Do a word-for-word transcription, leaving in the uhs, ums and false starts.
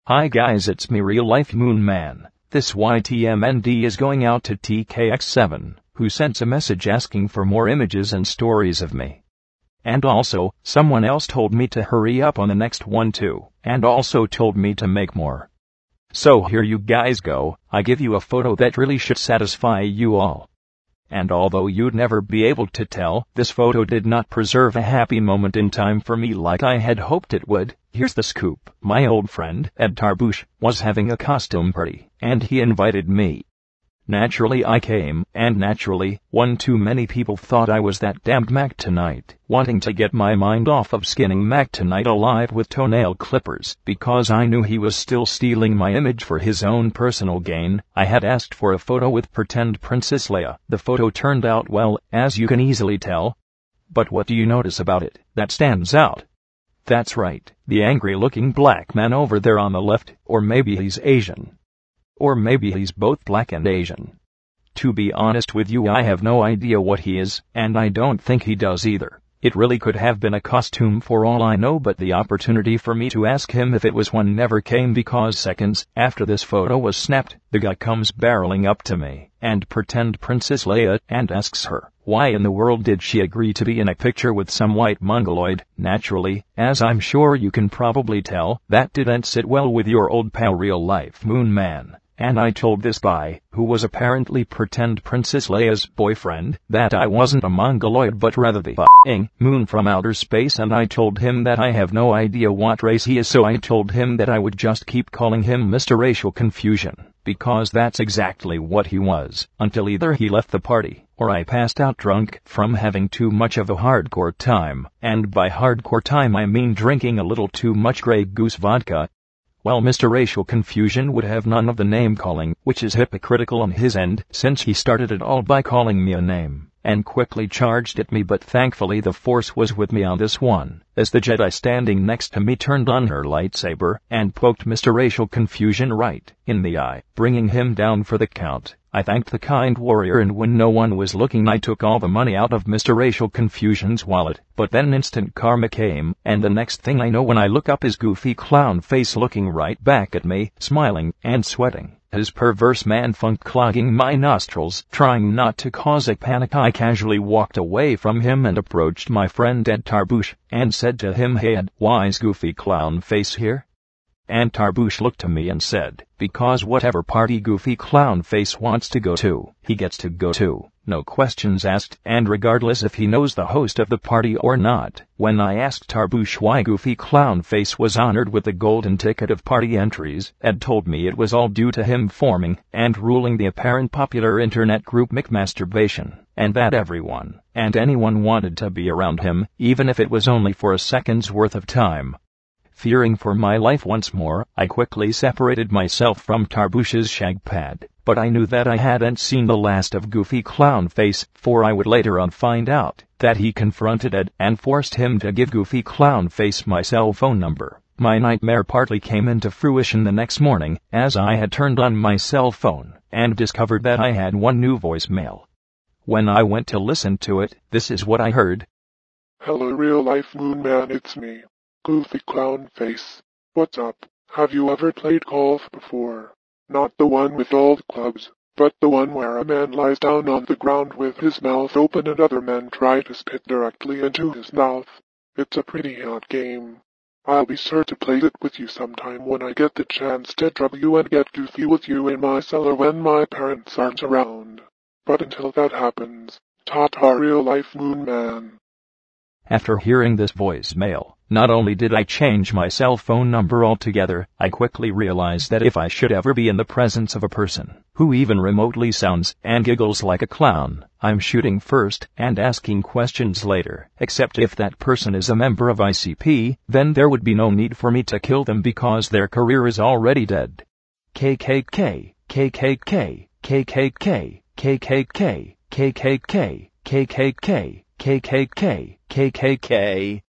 Hi guys, it's me, Real Life Moon Man. This Y T M N D is going out to T K X seven, who sent a message asking for more images and stories of me. And also, someone else told me to hurry up on the next one too, and also told me to make more. So here you guys go. I give you a photo that really should satisfy you all. And although you'd never be able to tell, this photo did not preserve a happy moment in time for me like I had hoped it would. Here's the scoop. My old friend, Ed Tarboosh, was having a costume party, and he invited me. Naturally I came, and naturally, one too many people thought I was that damned Mac tonight, wanting to get my mind off of skinning Mac tonight alive with toenail clippers, because I knew he was still stealing my image for his own personal gain. I had asked for a photo with pretend Princess Leia. The photo turned out well, as you can easily tell. But what do you notice about it that stands out? That's right, the angry-looking black man over there on the left, or maybe he's Asian. Or maybe he's both black and Asian. To be honest with you, I have no idea what he is, and I don't think he does either. It really could have been a costume for all I know, but the opportunity for me to ask him if it was one never came, because seconds after this photo was snapped, the guy comes barreling up to me and pretend Princess Leia and asks her, why in the world did she agree to be in a picture with some white mongoloid? Naturally, as I'm sure you can probably tell, that didn't sit well with your old pal Real Life Moon Man. And I told this guy, who was apparently pretend Princess Leia's boyfriend, that I wasn't a mongoloid but rather the f***ing moon from outer space, and I told him that I have no idea what race he is, so I told him that I would just keep calling him Mister Racial Confusion, because that's exactly what he was, until either he left the party, or I passed out drunk from having too much of a hardcore time, and by hardcore time I mean drinking a little too much Grey Goose vodka. Well, Mister Racial Confusion would have none of the name-calling, which is hypocritical on his end, since he started it all by calling me a name, and quickly charged at me, but thankfully the Force was with me on this one, as the Jedi standing next to me turned on her lightsaber and poked Mister Racial Confusion right in the eye, bringing him down for the count. I thanked the kind warrior, and when no one was looking I took all the money out of Mister Racial Confusion's wallet, but then instant karma came, and the next thing I know, when I look up, his goofy clown face looking right back at me, smiling and sweating, his perverse man-funk clogging my nostrils. Trying not to cause a panic, I casually walked away from him and approached my friend Ed Tarboosh, and said to him, hey Ed, why's goofy clown face here? And Tarboosh looked to me and said, because whatever party Goofy Clown Face wants to go to, he gets to go to, no questions asked, and regardless if he knows the host of the party or not. When I asked Tarboosh why Goofy Clown Face was honored with the golden ticket of party entries, Ed told me it was all due to him forming and ruling the apparent popular internet group McMasturbation, and that everyone and anyone wanted to be around him, even if it was only for a second's worth of time. Fearing for my life once more, I quickly separated myself from Tarboosh's shag pad, but I knew that I hadn't seen the last of Goofy Clown Face, for I would later on find out that he confronted Ed and forced him to give Goofy Clown Face my cell phone number. My nightmare partly came into fruition the next morning, as I had turned on my cell phone and discovered that I had one new voicemail. When I went to listen to it, this is what I heard. Hello Real Life Moon Man, it's me, Goofy Clown Face. What's up? Have you ever played golf before? Not the one with all the clubs, but the one where a man lies down on the ground with his mouth open and other men try to spit directly into his mouth. It's a pretty hot game. I'll be sure to play it with you sometime when I get the chance to drop you and get goofy with you in my cellar when my parents aren't around. But until that happens, ta-ta Real Life Moon Man. After hearing this voicemail, not only did I change my cell phone number altogether, I quickly realized that if I should ever be in the presence of a person who even remotely sounds and giggles like a clown, I'm shooting first and asking questions later, except if that person is a member of I C P, then there would be no need for me to kill them because their career is already dead. K K K, K K K, K K K, K K K, K K K, K K K, K K K, K K K.